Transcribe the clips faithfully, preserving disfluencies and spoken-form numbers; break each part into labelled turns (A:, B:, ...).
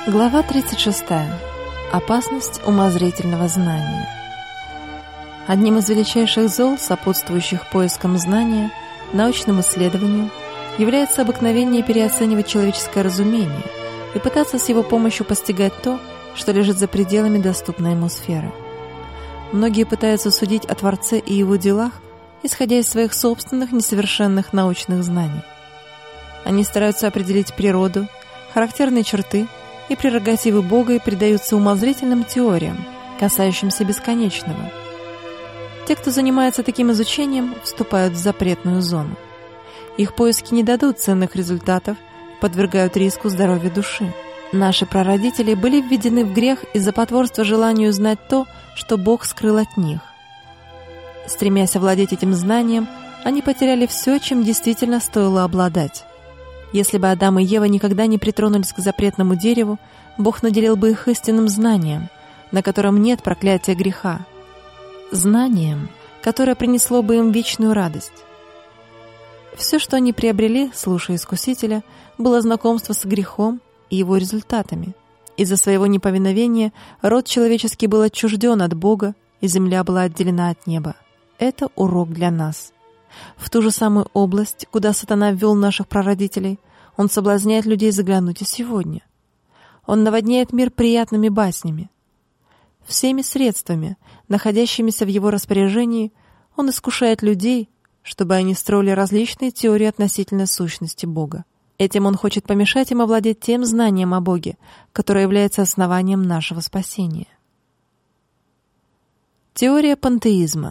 A: Глава тридцать шестая. Опасность умозрительного знания. Одним из величайших зол, сопутствующих поискам знания, научному исследованию, является обыкновение переоценивать человеческое разумение и пытаться с его помощью постигать то, что лежит за пределами доступной ему сферы. Многие пытаются судить о Творце и его делах, исходя из своих собственных несовершенных научных знаний. Они стараются определить природу, характерные черты и прерогативы Бога и предаются умозрительным теориям, касающимся бесконечного. Те, кто занимается таким изучением, вступают в запретную зону. Их поиски не дадут ценных результатов, подвергают риску здоровья души. Наши прародители были введены в грех из-за потворства желанию знать то, что Бог скрыл от них. Стремясь овладеть этим знанием, они потеряли все, чем действительно стоило обладать. Если бы Адам и Ева никогда не притронулись к запретному дереву, Бог наделил бы их истинным знанием, на котором нет проклятия греха. Знанием, которое принесло бы им вечную радость. Все, что они приобрели, слушая Искусителя, было знакомство с грехом и его результатами. Из-за своего неповиновения род человеческий был отчужден от Бога, и земля была отделена от неба. Это урок для нас. В ту же самую область, куда сатана ввел наших прародителей, он соблазняет людей заглянуть и сегодня. Он наводняет мир приятными баснями. Всеми средствами, находящимися в его распоряжении, он искушает людей, чтобы они строили различные теории относительно сущности Бога. Этим он хочет помешать им овладеть тем знанием о Боге, которое является основанием нашего спасения. Теория пантеизма.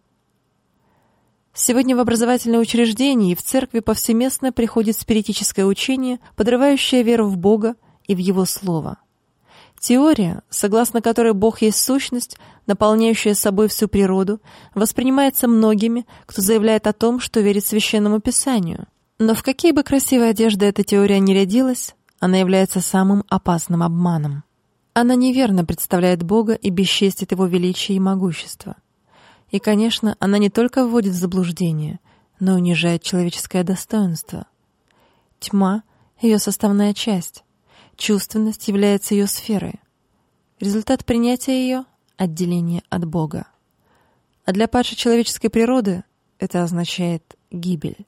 A: Сегодня в образовательные учреждения и в церкви повсеместно приходит спиритическое учение, подрывающее веру в Бога и в Его Слово. Теория, согласно которой Бог есть сущность, наполняющая собой всю природу, воспринимается многими, кто заявляет о том, что верит Священному Писанию. Но в какие бы красивые одежды эта теория ни рядилась, она является самым опасным обманом. Она неверно представляет Бога и бесчестит Его величие и могущество. И, конечно, она не только вводит в заблуждение, но и унижает человеческое достоинство. Тьма — ее составная часть, чувственность является ее сферой. Результат принятия ее — отделение от Бога. А для падшей человеческой природы это означает гибель.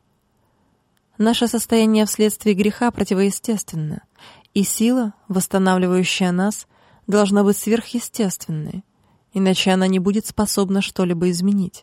A: Наше состояние вследствие греха противоестественно, и сила, восстанавливающая нас, должна быть сверхъестественной, иначе она не будет способна что-либо изменить.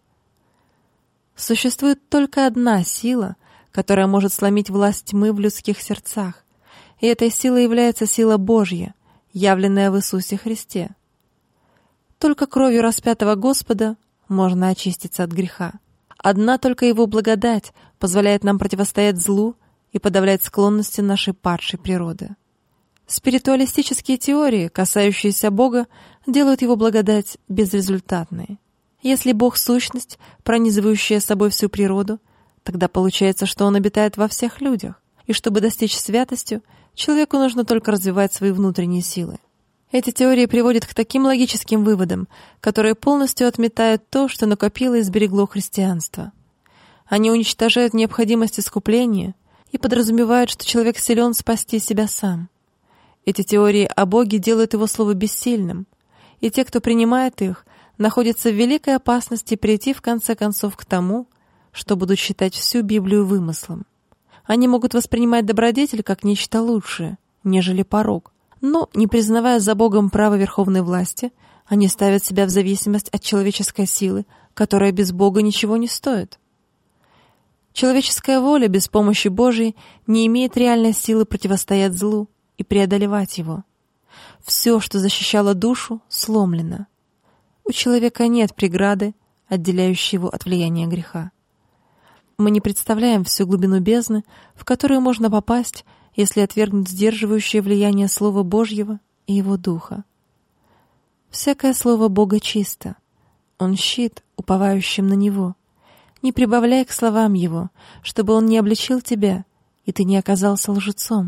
A: Существует только одна сила, которая может сломить власть тьмы в людских сердцах, и этой силой является сила Божья, явленная в Иисусе Христе. Только кровью распятого Господа можно очиститься от греха. Одна только Его благодать позволяет нам противостоять злу и подавлять склонности нашей падшей природы. Спиритуалистические теории, касающиеся Бога, делают Его благодать безрезультатной. Если Бог — сущность, пронизывающая собой всю природу, тогда получается, что Он обитает во всех людях, и чтобы достичь святости, человеку нужно только развивать свои внутренние силы. Эти теории приводят к таким логическим выводам, которые полностью отметают то, что накопило и сберегло христианство. Они уничтожают необходимость искупления и подразумевают, что человек силен спасти себя сам. Эти теории о Боге делают Его Слово бессильным, и те, кто принимает их, находятся в великой опасности прийти в конце концов к тому, что будут считать всю Библию вымыслом. Они могут воспринимать добродетель как нечто лучшее, нежели порок, но, не признавая за Богом право верховной власти, они ставят себя в зависимость от человеческой силы, которая без Бога ничего не стоит. Человеческая воля без помощи Божией не имеет реальной силы противостоять злу и преодолевать его. Все, что защищало душу, сломлено. У человека нет преграды, отделяющей его от влияния греха. Мы не представляем всю глубину бездны, в которую можно попасть, если отвергнуть сдерживающее влияние Слова Божьего и Его Духа. Всякое слово Бога чисто. Он щит, уповающим на Него. Не прибавляй к словам Его, чтобы Он не обличил тебя, и ты не оказался лжецом.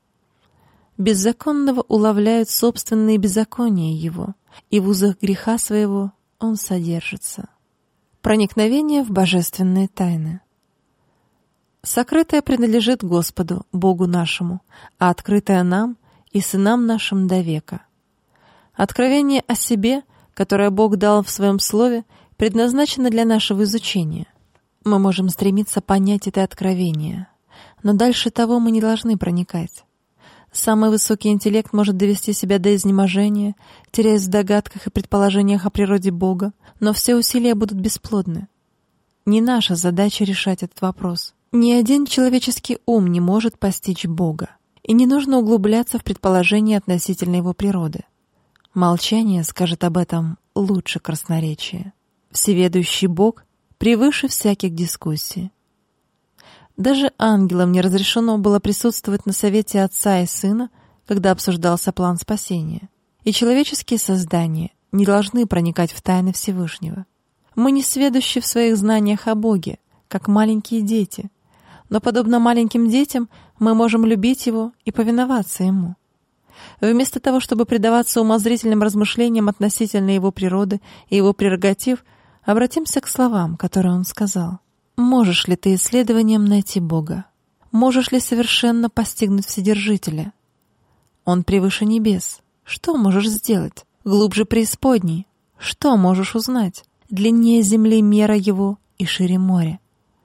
A: Беззаконного уловляют собственные беззакония его, и в узах греха своего он содержится. Проникновение в божественные тайны. Сокрытое принадлежит Господу, Богу нашему, а открытое нам и сынам нашим до века». Откровение о себе, которое Бог дал в Своем Слове, предназначено для нашего изучения. Мы можем стремиться понять это откровение, но дальше того мы не должны проникать. Самый высокий интеллект может довести себя до изнеможения, теряясь в догадках и предположениях о природе Бога, но все усилия будут бесплодны. Не наша задача решать этот вопрос. Ни один человеческий ум не может постичь Бога, и не нужно углубляться в предположения относительно Его природы. Молчание скажет об этом лучше красноречия. Всеведущий Бог превыше всяких дискуссий. Даже ангелам не разрешено было присутствовать на совете Отца и Сына, когда обсуждался план спасения. И человеческие создания не должны проникать в тайны Всевышнего. Мы не сведущи в своих знаниях о Боге, как маленькие дети, но, подобно маленьким детям, мы можем любить Его и повиноваться Ему. Вместо того, чтобы предаваться умозрительным размышлениям относительно Его природы и Его прерогатив, обратимся к словам, которые Он сказал. «Можешь ли ты исследованием найти Бога? Можешь ли совершенно постигнуть Вседержителя? Он превыше небес. Что можешь сделать? Глубже преисподней. Что можешь узнать? Длиннее земли мера Его и шире моря.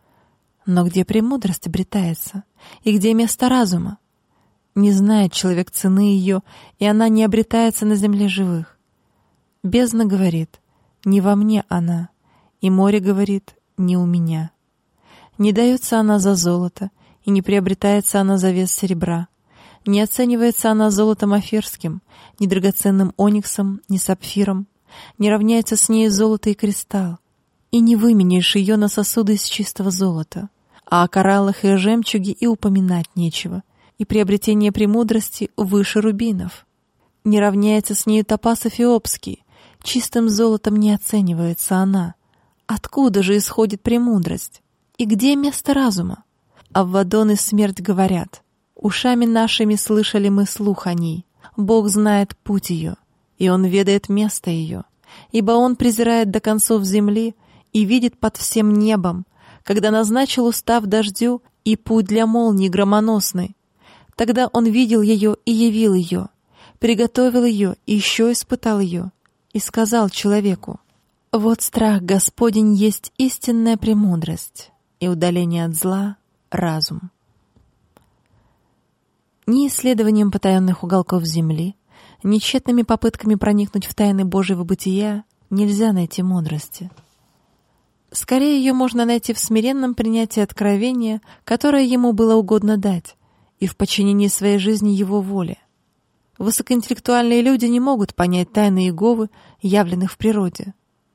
A: Но где премудрость обретается? И где место разума? Не знает человек цены ее, и она не обретается на земле живых. Бездна говорит: не во мне она, и море говорит: не у меня. Не дается она за золото, и не приобретается она за вес серебра. Не оценивается она золотом афирским, ни драгоценным ониксом, ни сапфиром. Не равняется с ней золото и кристалл, и не выменишь ее на сосуды из чистого золота. А о кораллах и о жемчуге и упоминать нечего, и приобретение премудрости выше рубинов. Не равняется с нею топаз эфиопский, чистым золотом не оценивается она. Откуда же исходит премудрость? И где место разума? Аввадон и смерть говорят: ушами нашими слышали мы слух о ней. Бог знает путь ее, и Он ведает место ее, ибо Он презирает до концов земли и видит под всем небом, когда назначил устав дождю и путь для молнии громоносной. Тогда Он видел ее и явил ее, приготовил ее и еще испытал ее, и сказал человеку: вот страх Господень есть истинная премудрость, и удаление от зла — разум. Ни исследованием потаенных уголков земли, ни тщетными попытками проникнуть в тайны Божьего бытия нельзя найти мудрости. Скорее ее можно найти в смиренном принятии откровения, которое Ему было угодно дать, и в подчинении своей жизни Его воле. Высокоинтеллектуальные люди не могут понять тайны Иеговы, явленных в природе.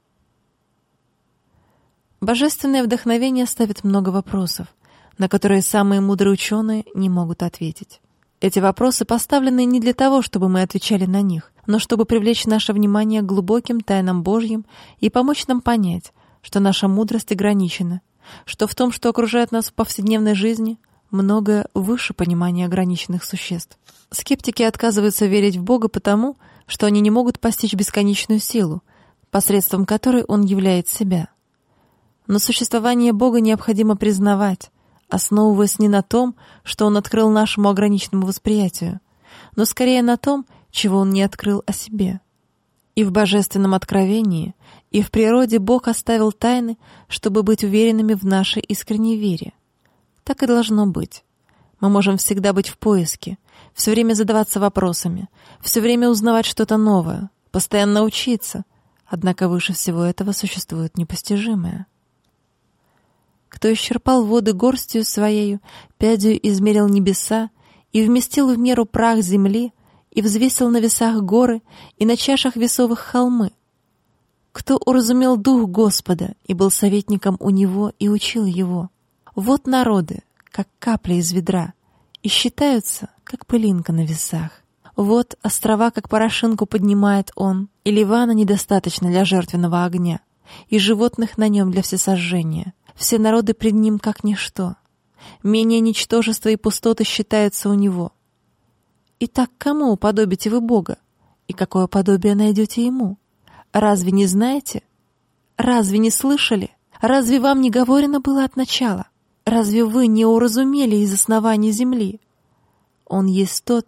A: Божественное вдохновение ставит много вопросов, на которые самые мудрые ученые не могут ответить. Эти вопросы поставлены не для того, чтобы мы отвечали на них, но чтобы привлечь наше внимание к глубоким тайнам Божьим и помочь нам понять, что наша мудрость ограничена, что в том, что окружает нас в повседневной жизни, многое выше понимания ограниченных существ. Скептики отказываются верить в Бога потому, что они не могут постичь бесконечную силу, посредством которой Он являет себя. Но существование Бога необходимо признавать, основываясь не на том, что Он открыл нашему ограниченному восприятию, но скорее на том, чего Он не открыл о себе. И в божественном откровении, и в природе Бог оставил тайны, чтобы быть уверенными в нашей искренней вере. Так и должно быть. Мы можем всегда быть в поиске, все время задаваться вопросами, все время узнавать что-то новое, постоянно учиться, однако выше всего этого существует непостижимое. Кто исчерпал воды горстью своею, пядью измерил небеса, и вместил в меру прах земли, и взвесил на весах горы, и на чашах весовых холмы. Кто уразумел дух Господа, и был советником у Него, и учил Его. Вот народы, как капли из ведра, и считаются, как пылинка на весах. Вот острова, как порошинку поднимает Он, и Ливана недостаточно для жертвенного огня, и животных на нем для всесожжения. Все народы пред Ним как ничто. Менее ничтожества и пустоты считаются у Него. Итак, кому уподобите вы Бога? И какое подобие найдете Ему? Разве не знаете? Разве не слышали? Разве вам не говорено было от начала? Разве вы не уразумели из основания земли? Он есть тот,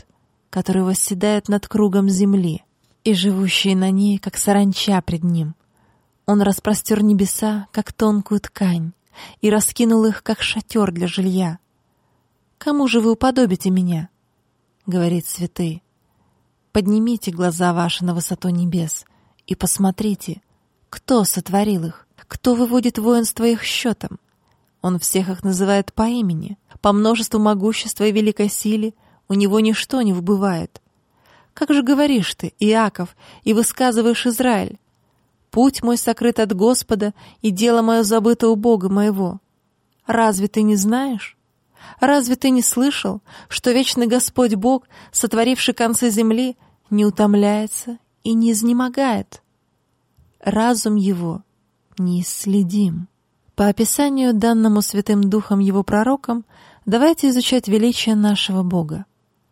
A: который восседает над кругом земли, и живущие на ней, как саранча пред ним. Он распростер небеса, как тонкую ткань, и раскинул их, как шатер для жилья. «Кому же вы уподобите меня?» — говорит святый. «Поднимите глаза ваши на высоту небес и посмотрите, кто сотворил их, кто выводит воинство их счетом. Он всех их называет по имени, по множеству могущества и великой силе у него ничто не вбывает. Как же говоришь ты, Иаков, и высказываешь, Израиль? Путь мой сокрыт от Господа, и дело мое забыто у Бога моего. Разве ты не знаешь? Разве ты не слышал, что вечный Господь Бог, сотворивший концы земли, не утомляется и не изнемогает? Разум его неисследим». По описанию, данному Святым Духом его пророкам, давайте изучать величие нашего Бога.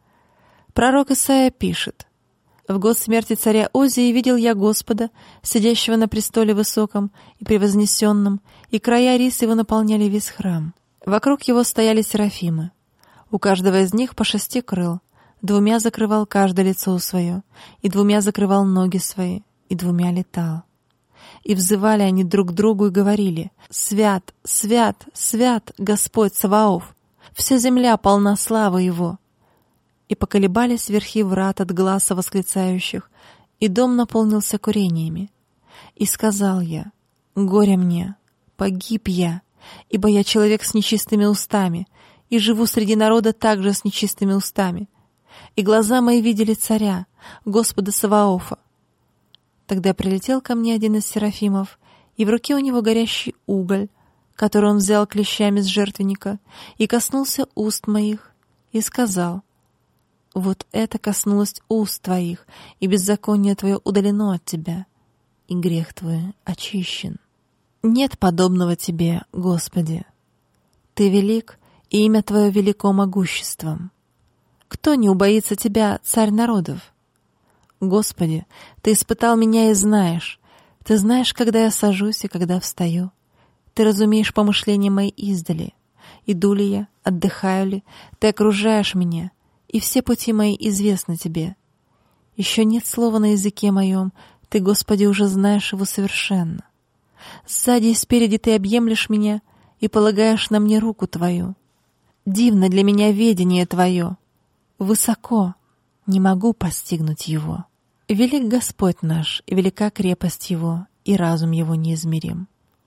A: Пророк Исаия пишет: «В год смерти царя Озии видел я Господа, сидящего на престоле высоком и превознесенном, и края рис его наполняли весь храм. Вокруг его стояли серафимы. У каждого из них по шести крыл, двумя закрывал каждое лицо свое, и двумя закрывал ноги свои, и двумя летал. И взывали они друг к другу и говорили: «Свят, свят, свят Господь Саваоф! Вся земля полна славы Его!» И поколебались верхи врат от гласа восклицающих, и дом наполнился курениями. И сказал я: «Горе мне, погиб я, ибо я человек с нечистыми устами, и живу среди народа также с нечистыми устами. И глаза мои видели царя, Господа Саваофа». Тогда прилетел ко мне один из серафимов, и в руке у него горящий уголь, который он взял клещами с жертвенника, и коснулся уст моих, и сказал: «Вот это коснулось уст твоих, и беззаконие твое удалено от тебя, и грех твой очищен. Нет подобного тебе, Господи. Ты велик, и имя твое велико могуществом. Кто не убоится тебя, царь народов? Господи, Ты испытал меня и знаешь. Ты знаешь, когда я сажусь и когда встаю. Ты разумеешь помышления мои издали. Иду ли я, отдыхаю ли, Ты окружаешь меня, и все пути мои известны Тебе. Еще нет слова на языке моем, Ты, Господи, уже знаешь его совершенно. Сзади и спереди Ты объемлешь меня и полагаешь на мне руку Твою. Дивно для меня ведение Твое. Высоко, не могу постигнуть его. Велик Господь наш, и велика крепость Его, и разум Его неизмерим.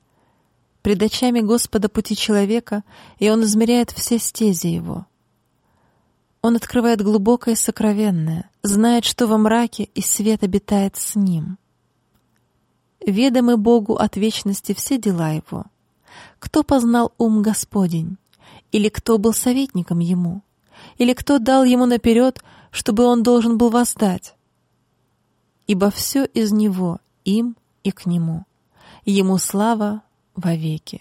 A: Пред очами Господа пути человека, и Он измеряет все стези его. Он открывает глубокое и сокровенное, знает, что во мраке и свет обитает с Ним. Ведомы Богу от вечности все дела Его. Кто познал ум Господень? Или кто был советником Ему? Или кто дал Ему наперед, чтобы Он должен был воздать? Ибо все из Него, им и к Нему. Ему слава вовеки.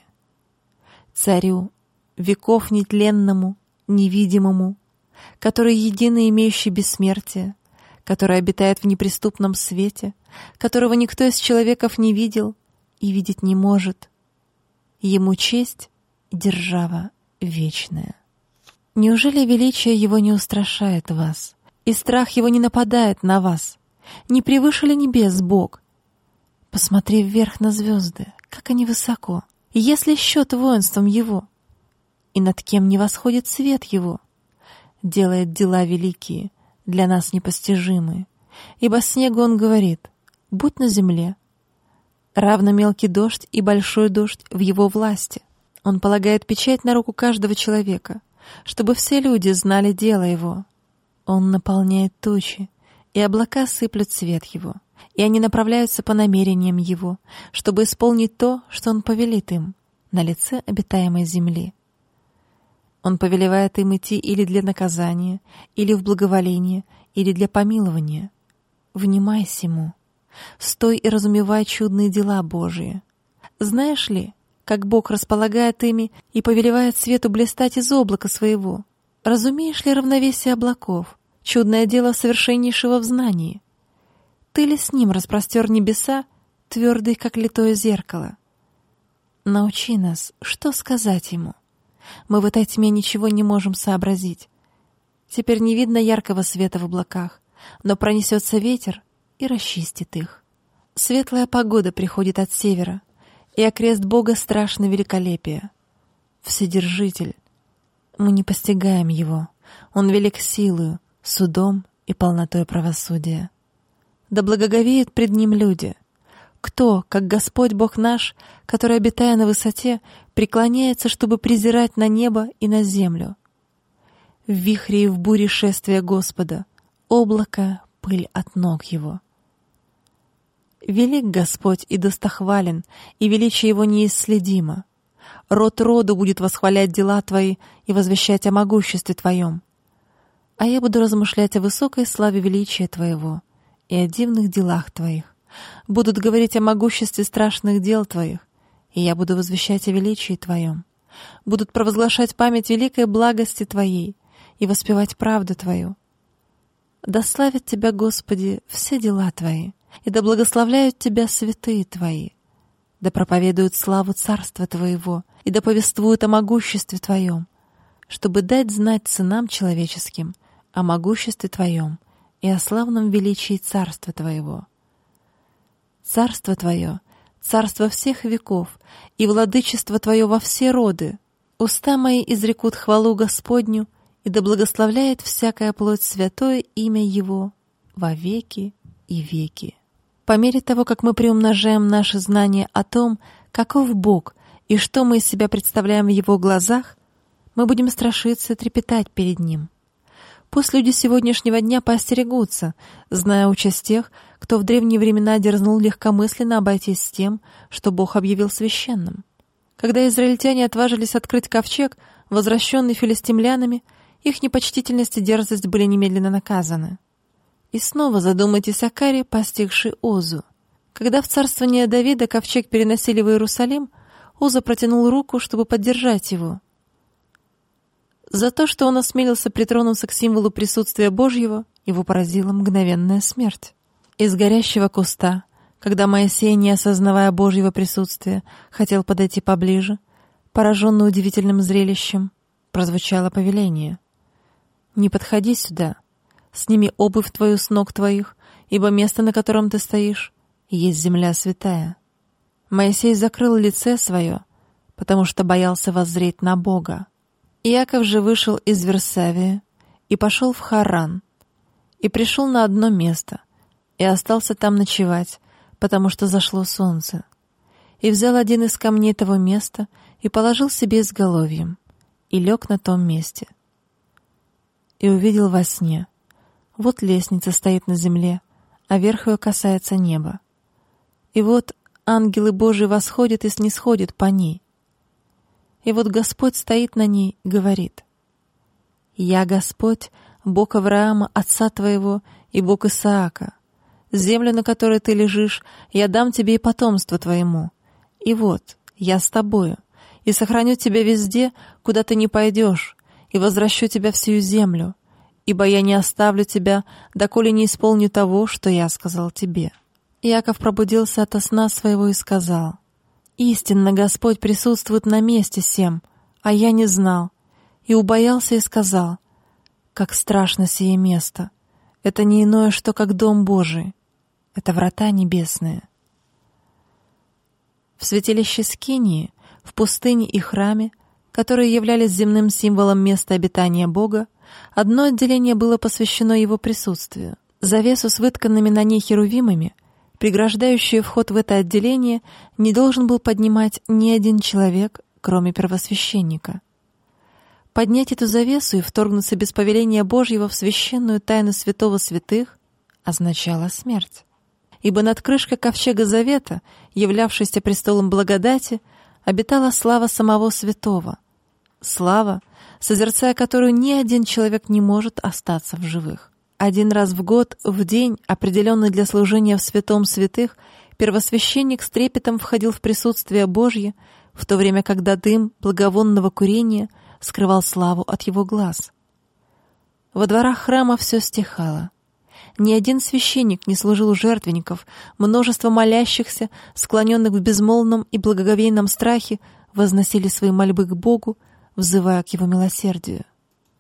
A: Царю, веков нетленному, невидимому, который единый, имеющий бессмертие, который обитает в неприступном свете, которого никто из человеков не видел и видеть не может. Ему честь и держава вечная. Неужели величие Его не устрашает вас, и страх Его не нападает на вас? Не превыше ли небес Бог? Посмотри вверх на звезды, как они высоко. Есть ли счет воинством Его? И над кем не восходит свет Его? Делает дела великие, для нас непостижимые. Ибо снегу Он говорит: будь на земле. Равно мелкий дождь и большой дождь в Его власти. Он полагает печать на руку каждого человека, чтобы все люди знали дело Его. Он наполняет тучи, и облака сыплют свет Его, и они направляются по намерениям Его, чтобы исполнить то, что Он повелит им на лице обитаемой земли. Он повелевает им идти или для наказания, или в благоволение, или для помилования. Внимай сему, стой и разумевай чудные дела Божии. Знаешь ли, как Бог располагает ими и повелевает свету блистать из облака своего? Разумеешь ли равновесие облаков, чудное дело совершеннейшего в знании? Ты ли с Ним распростер небеса, твердые, как литое зеркало? Научи нас, что сказать Ему. Мы в этой тьме ничего не можем сообразить. Теперь не видно яркого света в облаках, но пронесется ветер и расчистит их. Светлая погода приходит от севера, и окрест Бога страшно великолепие. Вседержитель. Мы не постигаем Его. Он велик силою, судом и полнотой правосудия. Да благоговеют пред Ним люди. Кто, как Господь Бог наш, который, обитая на высоте, преклоняется, чтобы презирать на небо и на землю? В вихре и в буре шествия Господа, облако — пыль от ног Его. Велик Господь и достохвален, и величие Его неисследимо. Род роду будет восхвалять дела Твои и возвещать о могуществе Твоем. А я буду размышлять о высокой славе величия Твоего и о дивных делах Твоих. Будут говорить о могуществе страшных дел Твоих, и я буду возвещать о величии Твоем. Будут провозглашать память великой благости Твоей и воспевать правду Твою. Да славят Тебя, Господи, все дела Твои, и да благословляют Тебя святые Твои. Да проповедуют славу Царства Твоего, и да повествуют о могуществе Твоем, чтобы дать знать сынам человеческим о могуществе Твоем и о славном величии Царства Твоего. Царство Твое — царство всех веков, и владычество Твое во все роды. Уста мои изрекут хвалу Господню, и да благословляет всякая плоть святое имя Его во веки и веки. По мере того, как мы приумножаем наши знания о том, каков Бог и что мы из себя представляем в Его глазах, мы будем страшиться и трепетать перед Ним. Пусть люди сегодняшнего дня поостерегутся, зная участь тех, кто в древние времена дерзнул легкомысленно обойтись с тем, что Бог объявил священным. Когда израильтяне отважились открыть ковчег, возвращенный филистимлянами, их непочтительность и дерзость были немедленно наказаны. И снова задумайтесь о каре, постигшей Озу. Когда в царствование Давида ковчег переносили в Иерусалим, Оза протянул руку, чтобы поддержать его. За то, что он осмелился притронуться к символу присутствия Божьего, его поразила мгновенная смерть. Из горящего куста, когда Моисей, не осознавая Божьего присутствия, хотел подойти поближе, пораженный удивительным зрелищем, прозвучало повеление: «Не подходи сюда, сними обувь твою с ног твоих, ибо место, на котором ты стоишь, есть земля святая». Моисей закрыл лице свое, потому что боялся воззреть на Бога. Иаков же вышел из Версавии и пошел в Харран, и пришел на одно место, и остался там ночевать, потому что зашло солнце. И взял один из камней того места и положил себе изголовьем, и лег на том месте. И увидел во сне: вот лестница стоит на земле, а верх ее касается неба. И вот ангелы Божии восходят и снисходят по ней. И вот Господь стоит на ней и говорит: «Я Господь, Бог Авраама, отца твоего, и Бог Исаака. Землю, на которой ты лежишь, я дам тебе и потомству твоему. И вот, я с тобою, и сохраню тебя везде, куда ты не пойдешь, и возвращу тебя в сию землю, ибо я не оставлю тебя, доколе не исполню того, что я сказал тебе». Иаков пробудился ото сна своего и сказал: «Истинно Господь присутствует на месте сем, а я не знал». И убоялся и сказал: «Как страшно сие место! Это не иное, что как дом Божий, это врата небесные». В святилище Скинии, в пустыне и храме, которые являлись земным символом места обитания Бога, одно отделение было посвящено Его присутствию. Завесу с вытканными на ней херувимами, преграждающую вход в это отделение, не должен был поднимать ни один человек, кроме первосвященника. Поднять эту завесу и вторгнуться без повеления Божьего в священную тайну святого святых означало смерть. Ибо над крышкой ковчега завета, являвшейся престолом благодати, обитала слава самого святого. Слава, созерцая которую ни один человек не может остаться в живых. Один раз в год, в день, определенный для служения в святом святых, первосвященник с трепетом входил в присутствие Божье, в то время, когда дым благовонного курения скрывал славу от его глаз. Во дворах храма все стихало. Ни один священник не служил у жертвенников, множество молящихся, склоненных в безмолвном и благоговейном страхе, возносили свои мольбы к Богу, взывая к Его милосердию.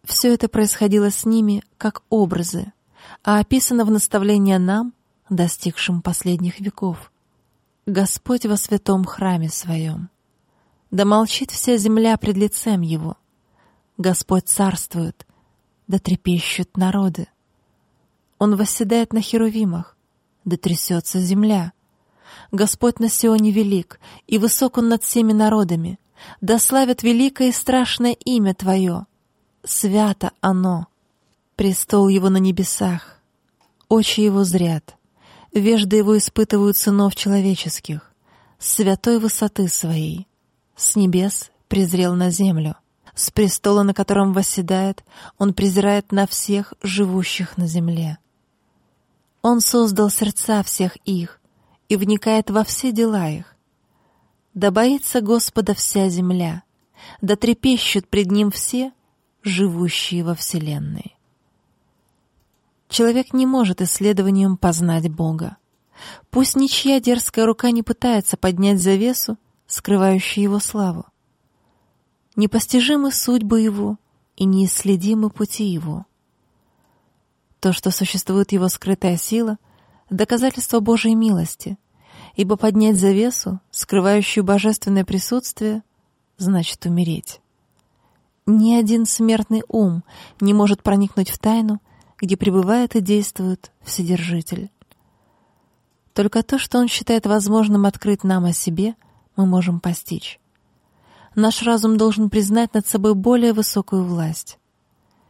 A: Все это происходило с ними как образы, а описано в наставлении нам, достигшим последних веков. Господь во святом храме Своем. Да молчит вся земля пред лицем Его. Господь царствует, да трепещут народы. Он восседает на херувимах, да трясется земля. Господь на Сионе велик, и высок Он над всеми народами. Да славят великое и страшное имя Твое. Свято оно. Престол Его на небесах. Очи Его зрят. Вежды Его испытывают сынов человеческих. С святой высоты Своей. С небес презрел на землю. С престола, на котором восседает, Он презирает на всех живущих на земле. Он создал сердца всех их и вникает во все дела их. Да боится Господа вся земля, да трепещут пред Ним все, живущие во вселенной. Человек не может исследованием познать Бога. Пусть ничья дерзкая рука не пытается поднять завесу, скрывающую Его славу. Непостижимы судьбы Его и неисследимы пути Его. То, что существует Его скрытая сила, — доказательство Божьей милости, ибо поднять завесу, скрывающую божественное присутствие, значит умереть. Ни один смертный ум не может проникнуть в тайну, где пребывает и действует Вседержитель. Только то, что Он считает возможным открыть нам о себе, мы можем постичь. Наш разум должен признать над собой более высокую власть.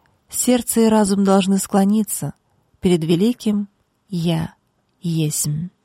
A: Сердце и разум должны склониться перед великим «Я есмь».